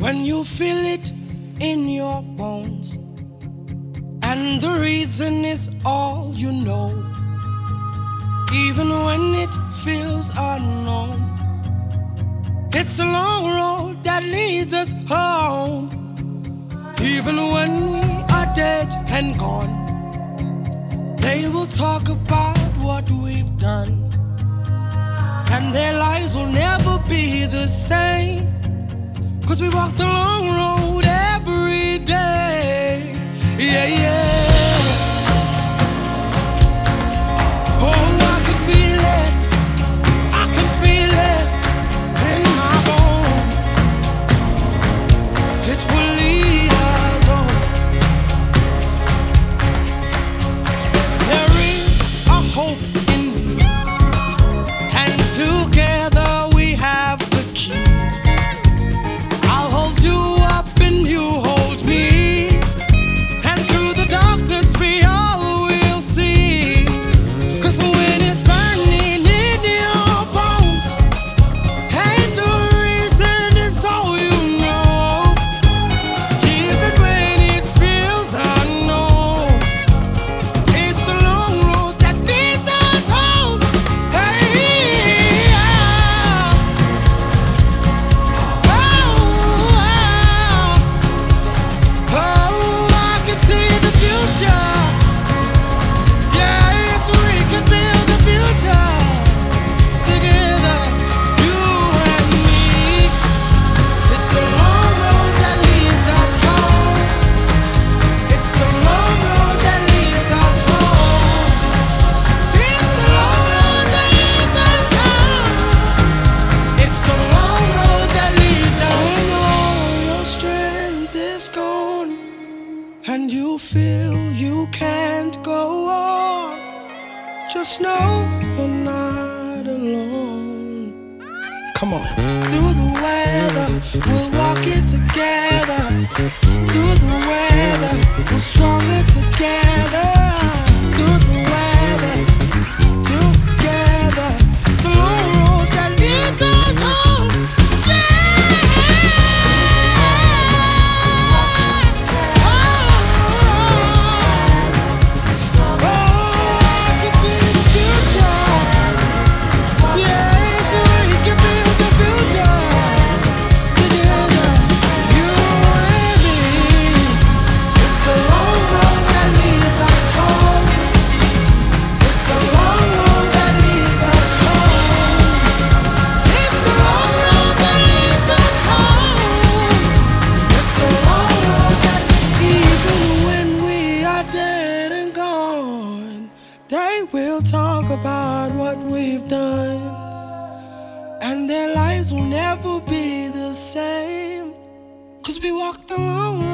when you feel it in your bones, and the reason is all you know, even when it feels unknown. It's a long road that leads us home, even when we are dead and gone. They will talk about what we've done, and their lives will never be the same, 'cause we walk the long road every day. Yeah, yeah. Oh, I can feel it. I can feel it in my bones. It will lead us home. There is a hope in me, and together we have the key. I'll hold you up and you hold me, and through the darkness we all will see. 'Cause when it's burning in your bones, ain't the reason it's all you know, even when it feels unknown. It's a long road that leads us home. Hey, yeah. Oh, I can see the future. Yes, we could build the future together, you and me. It's the long road that leads us home. It's the long road that leads us home. It's the long road that leads us home. It's the long road that leads us home. When all your strength is gone, and you feel you can't go on, just know you're not alone. Come on. Through the weather, we'll walk it together. Through the weather, we're stronger together. Through the weather, together. The long road that leads us home. They will talk about what we've done, and their lives will never be the same, 'cause we walk the long road.